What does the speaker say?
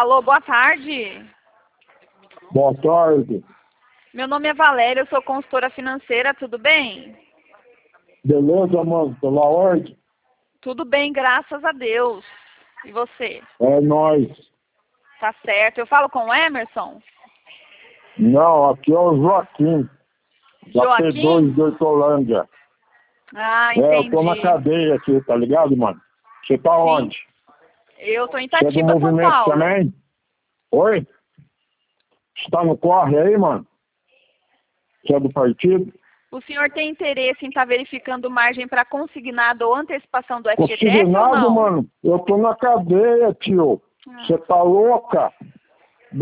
Alô, boa tarde. Boa tarde. Meu nome é Valéria, eu sou consultora financeira, tudo bem? Beleza, mano? Pela ordem? Tudo bem, graças a Deus. E você? É nóis. Tá certo. Eu falo com o Emerson? Não, aqui é o Joaquim. Da Joaquim? P2 de Hortolândia. Ah, Eu tô na entendi. cadeia aqui, tá ligado, mano? Você tá onde? Eu tô em Você é do Itatiba, São movimento Paulo. também? Oi? Você tá no corre aí, mano? Você é do partido? O senhor tem interesse em estar verificando margem para consignado ou antecipação do FGTS ou Consignado, não? mano? Eu tô na cadeia, tio. Ah. Você tá louca?